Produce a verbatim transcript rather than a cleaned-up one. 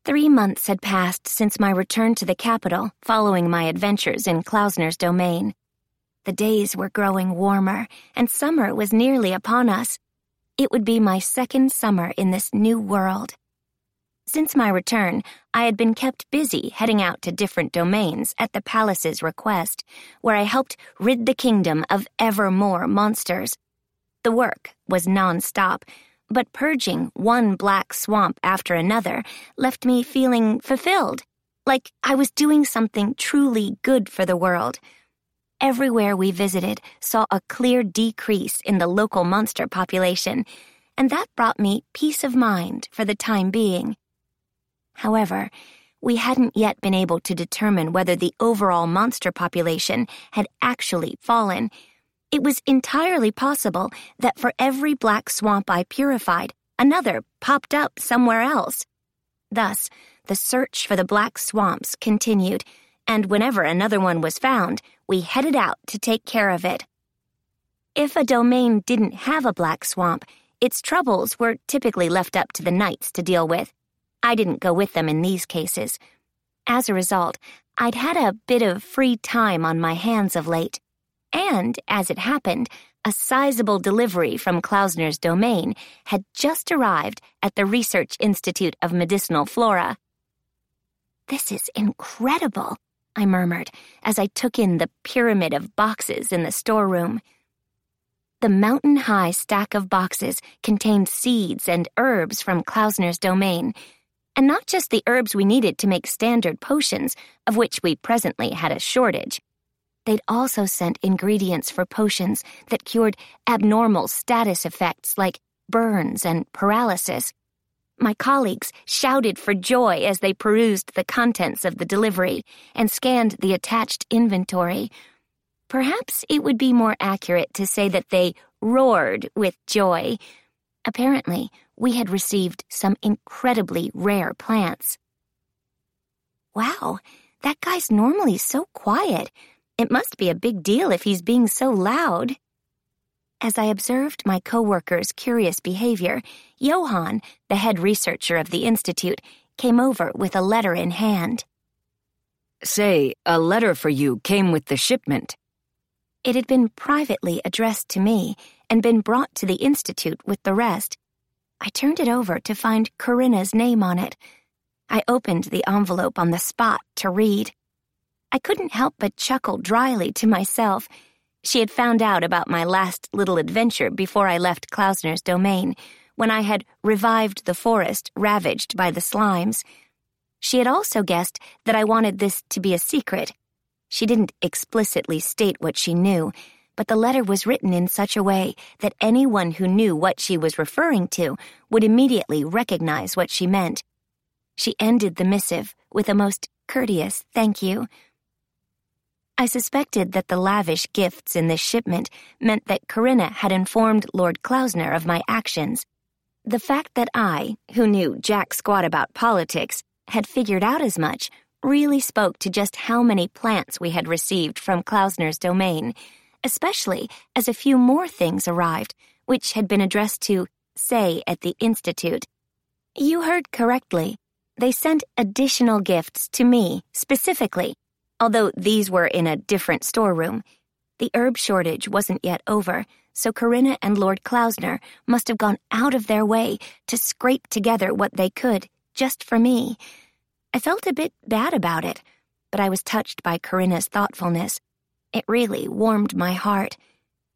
Three months had passed since my return to the capital following my adventures in Klausner's domain. The days were growing warmer, and summer was nearly upon us. It would be my second summer in this new world. Since my return, I had been kept busy heading out to different domains at the palace's request, where I helped rid the kingdom of ever more monsters. The work was non-stop, but purging one black swamp after another left me feeling fulfilled, like I was doing something truly good for the world. Everywhere we visited saw a clear decrease in the local monster population, and that brought me peace of mind for the time being. However, we hadn't yet been able to determine whether the overall monster population had actually fallen. It was entirely possible that for every black swamp I purified, another popped up somewhere else. Thus, the search for the black swamps continued, and whenever another one was found, we headed out to take care of it. If a domain didn't have a black swamp, its troubles were typically left up to the knights to deal with. I didn't go with them in these cases. As a result, I'd had a bit of free time on my hands of late. And, as it happened, a sizable delivery from Klausner's domain had just arrived at the Research Institute of Medicinal Flora. "This is incredible," I murmured as I took in the pyramid of boxes in the storeroom. The mountain-high stack of boxes contained seeds and herbs from Klausner's domain, and not just the herbs we needed to make standard potions, of which we presently had a shortage. They'd also sent ingredients for potions that cured abnormal status effects like burns and paralysis. My colleagues shouted for joy as they perused the contents of the delivery and scanned the attached inventory. Perhaps it would be more accurate to say that they roared with joy. Apparently, we had received some incredibly rare plants. "Wow, that guy's normally so quiet. It must be a big deal if he's being so loud." As I observed my coworker's curious behavior, Johann, the head researcher of the institute, came over with a letter in hand. "Say, a letter for you came with the shipment." It had been privately addressed to me and been brought to the institute with the rest. I turned it over to find Corinna's name on it. I opened the envelope on the spot to read. I couldn't help but chuckle dryly to myself. She had found out about my last little adventure before I left Klausner's domain, when I had revived the forest ravaged by the slimes. She had also guessed that I wanted this to be a secret. She didn't explicitly state what she knew, but the letter was written in such a way that anyone who knew what she was referring to would immediately recognize what she meant. She ended the missive with a most courteous thank you. I suspected that the lavish gifts in this shipment meant that Corinna had informed Lord Klausner of my actions. The fact that I, who knew jack squat about politics, had figured out as much really spoke to just how many plants we had received from Klausner's domain, especially as a few more things arrived, which had been addressed to Say at the Institute. You heard correctly. They sent additional gifts to me, specifically, although these were in a different storeroom. The herb shortage wasn't yet over, so Corinna and Lord Klausner must have gone out of their way to scrape together what they could, just for me. I felt a bit bad about it, but I was touched by Corinna's thoughtfulness. It really warmed my heart.